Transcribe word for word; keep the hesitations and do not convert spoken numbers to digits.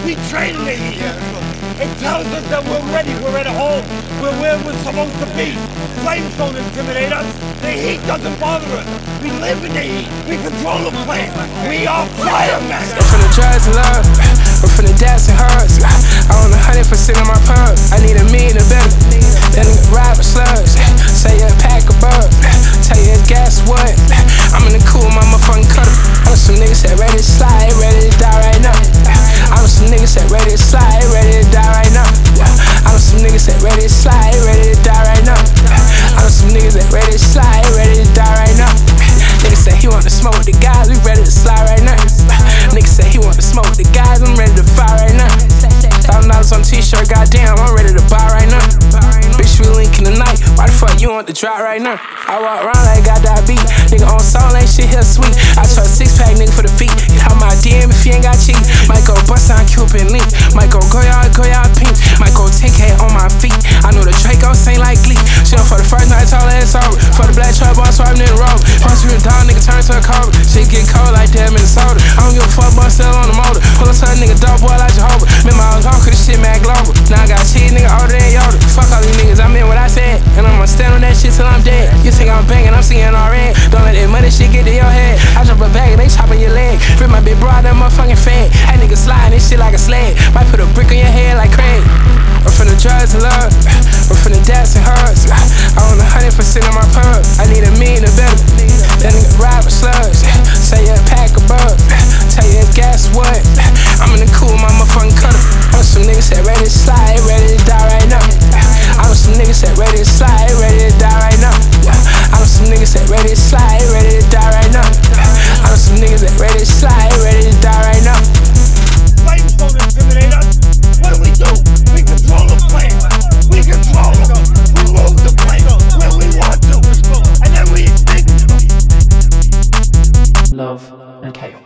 We train in the heat. It tells us that we're ready, we're at home, we're where we're supposed to be. Flames don't intimidate us, the heat doesn't bother us. We live in the heat, we control the flame. We are firemen. I'm from the drugs and love, I'm from the dads and hugs. I own a hundred percent of my pub, I need a million or better. That nigga ride with slugs, say a pack of bug. Tell you guess what, I'm in the cool, my motherfucking cutter. I know some niggas that ready to slide, ready to die right now. I know some niggas that ready to slide, ready to die right now. I know some niggas that ready to slide, ready to die right now. I know some niggas that ready to slide, ready to die right now. Niggas say he want to smoke with the guys, we ready to slide right now. Niggas say he want to smoke with the guys, I'm ready to fire right now. Thousand dollars on t-shirt, goddamn, I'm ready to buy right now. Bitch, we linking tonight, why the fuck you want to drop right now? I walk around like I got that beat, nigga on soul ain't shit here sweet. I trust six pack nigga for the feet, you talk my D M if you ain't got cheap. Might go bust on Cupid link, might go go y'all, go y'all pink. Might go ten K on my feet, I know the Draco sing like Glee. Shit for the first night, all ass over. For the black truck, boy, swiping in the road. Once we a dog, nigga turn to a cobra. Shit get cold like damn Minnesota. I don't give a fuck, but still on the motor. Pull up to a nigga, dog boy like Jehovah. Remember I was home, cause this shit mad global. Now I got cheese, nigga, older than Yoda. Fuck all these niggas, I meant what I said. And I'ma stand on that shit till I'm dead. You think I'm banging, I'm seeing all red. Don't let that money shit get to your head. I drop a bag and they chopping your leg. Free my big bro, that motherfucking fed. That nigga sliding this shit like a sled. Might put a brick on your head like Craig. I'm from the drugs and love, I'm from the dads and hugs. I own a hundred percent of my pub, I need a million or better. That nigga ride with slugs, say a pack of bug. Tell you guess what, I'm in the cool, my motherfucking cutter. I know some niggas that ready to slide, ready to die right now. I know some niggas that ready to slide, ready to die right now. I know some niggas that ready to slide, ready to die right now. I know some niggas that ready to slide, ready to die right now. Flames don't intimidate us. What do we do? We control the flame. We control them. We move the flame where we want to. And then we extinguish them. Love and chaos.